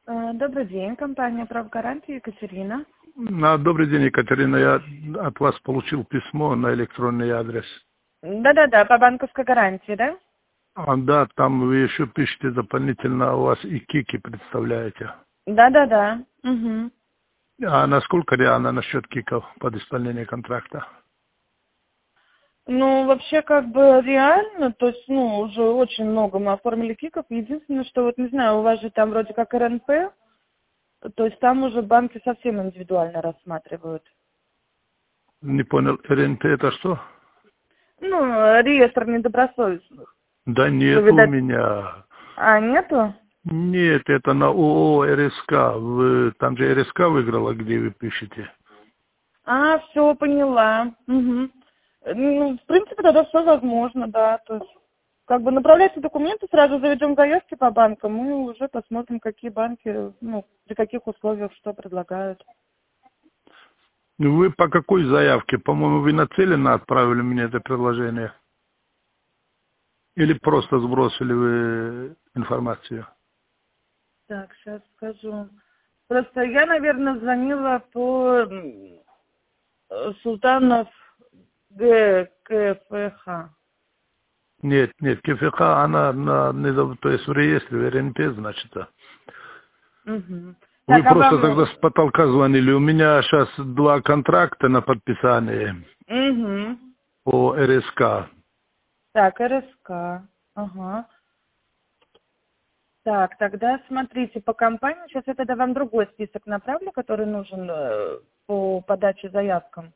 Добрый день, компания «Правгарантия», Екатерина. Добрый день, Екатерина. Я от вас получил письмо на электронный адрес. Да-да-да, по банковской гарантии, да? Да, там вы еще пишете дополнительно, у вас и кики представляете. Да-да-да. Угу. А насколько реально насчет киков под исполнение контракта? Ну, вообще, как бы реально, то есть, уже очень много мы оформили киков. Единственное, что вот, не знаю, у вас же там вроде как РНП, то есть там уже банки совсем индивидуально рассматривают. Не понял, РНТ это что? Реестр недобросовестных. Да Вы, нет у видать... меня. Нету? Нет, это на ООО РСК. Там же РСК выиграла, где вы пишете. Все, поняла. Угу. В принципе, тогда все возможно, да. То есть, как бы направляйте документы, сразу заведем заявки по банкам, и уже посмотрим, какие банки, при каких условиях что предлагают. Вы по какой заявке? По-моему, вы нацеленно отправили мне это предложение. Или просто сбросили вы информацию? Так, сейчас скажу. Просто я, наверное, звонила по Султанов ГКФХ. Нет, КФХ, она то есть в реестре, в РНП, значит. Угу. Вы Так, а просто вам... тогда с потолка звонили. У меня сейчас 2 контракта на подписание Угу. по РСК. Так, РСК. Ага. Так, тогда смотрите, по компании, сейчас я тогда вам другой список направлю, который нужен по подаче заявкам.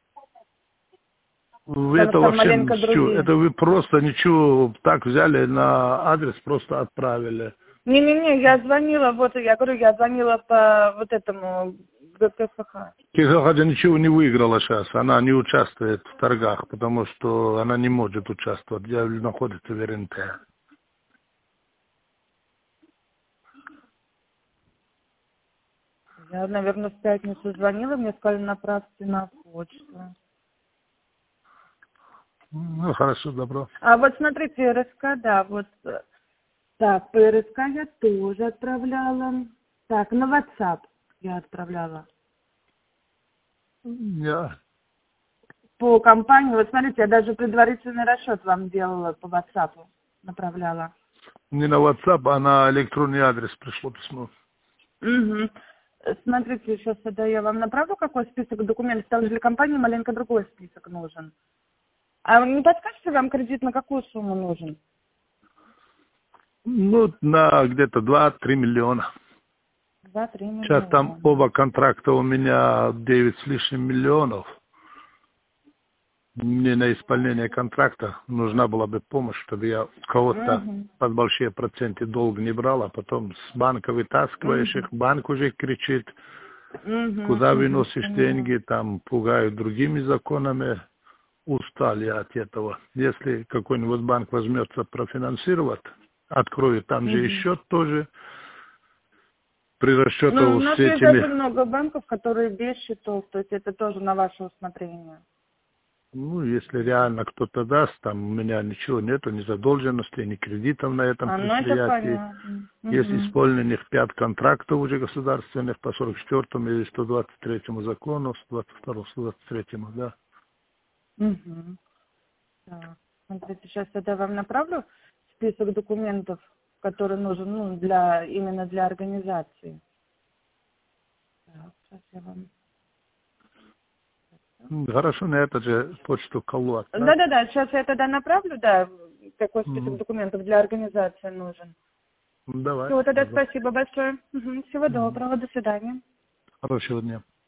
Вы Потому это что там вообще, маленько другие. это вы просто ничего так взяли на адрес, просто отправили. Не-не-не, я звонила, вот я говорю, я звонила по вот этому ГКФХ. КФХ ничего не выиграла сейчас, она не участвует в торгах, потому что она не может участвовать, находится в РНТ. Я, наверное, в пятницу звонила, мне сказали, направьте на почту. Ну, хорошо, добро. А вот смотрите, РСК, да, вот. Так, по РСК я тоже отправляла. Так, на WhatsApp я отправляла. Я По компании, вот смотрите, я даже предварительный расчет вам делала по WhatsApp, направляла. не на WhatsApp, а на электронный адрес пришло письмо. Угу. Смотрите, сейчас тогда я вам направлю какой список документов, там же для компании маленько другой список нужен. А вы не подскажете, вам кредит на какую сумму нужен? Ну, на где-то 2-3 миллиона. 2-3 Сейчас там миллиона. оба контракта у меня 9 с лишним миллионов. Мне на исполнение контракта нужна была бы помощь, чтобы я у кого-то Угу. под большие проценты долг не брал, а потом с банка вытаскиваешь их, банк уже кричит, куда выносишь Поняла. деньги, там пугают другими законами. Устал я от этого. Если какой-нибудь банк возьмется профинансировать, откроет там же и Угу. счет тоже, при Ну, у расчетах нас с есть этими. даже много банков, которые без счетов, то есть это тоже на ваше усмотрение. Ну, если реально кто-то даст, там у меня ничего нету, ни задолженности, ни кредитов на этом Ну это предприятии. понятно. Есть Угу. исполненных 5 контрактов уже государственных по 44 или 123 закону, 122, 123, да. Угу. Так, смотрите, сейчас я вам направлю список документов, который нужен, именно для организации. Так, сейчас я вам... Хорошо, на эту же почту колу отправь. Да-да-да, сейчас я тогда направлю, да, какой список Мгм. документов для организации нужен. Давай, Всего тогда добро. спасибо большое. Всего Мгм. доброго, до свидания. Хорошего дня.